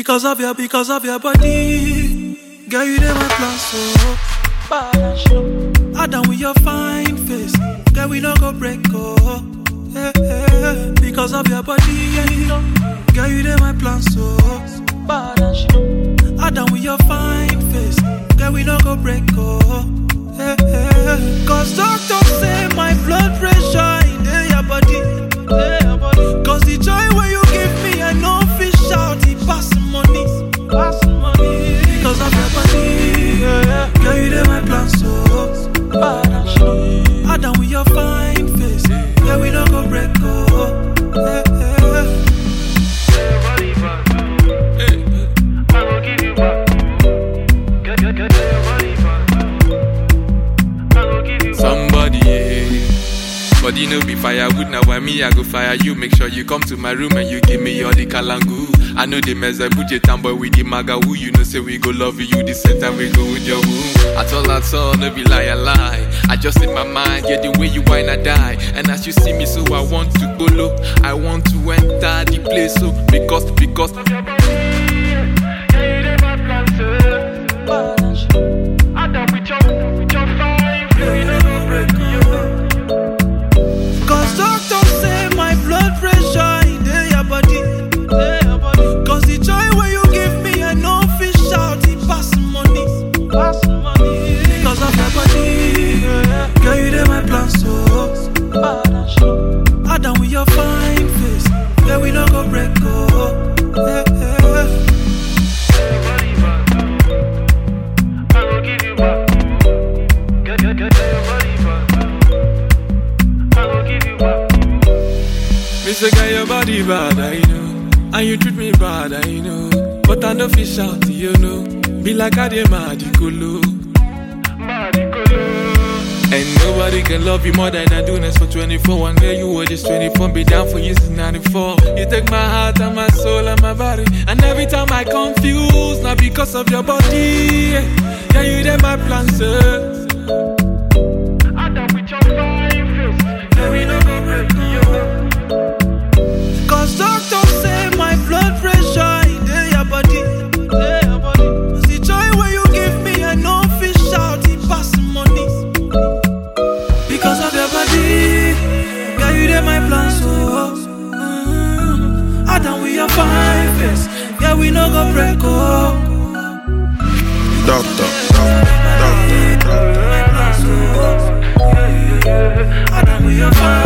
Because of your body, girl, you dey my plan so bad and show. I done with your fine face, girl, we no go break up. Because of your body, girl, you dey my plan so bad and show. I done with your fine face, girl, we no go break up. Cause doctor say my blood pressure in your body. Cause the joy when you give me, I know fish out, it pass money. Because of your body, girl, you dey my plan so bad and show. I done with your fine face, girl, we no go break up. I will give you back. Somebody, body no be firewood. Now when me I go fire you, make sure you come to my room and you give me all the kalangu. I know the mess I put your tamboy with the magawu. You know say we go love you the same time we go with your womb. At all, no be lie. I just in my mind, yeah, the way you whine I die. And as you see me, so I want to go low. I want to enter the place, so because of your body, yeah, you dey my plan, so I done with your fine, you never break you. Cause doctor say my blood pressure in your body. Cause the joy when you give me, I know fish out, it pass money. Because of your body, girl, you dey my plan so bad and show. I done with your fine face, girl, we no go break up. I will give you back. Mr. Guy, your body bad, I know. And you treat me bad, I know. But I know fish out, you know. Be like I did Madicolo. And nobody can love you more than I do. That's for 24. One day you were just 24. Be down for you since 94. You take my heart and my soul and my body. And every time I confuse, not because of your body. Yeah, you did my plan, sir. I done with your fine face. Yeah, we no go break you. Cause doctor say my blood pressure in your body. The joy when you give me, I know fish out, it pass money. Because of your body, girl, you dey my plan so I done with your fine face, yeah, we no go break up. Doctor. I done with your fine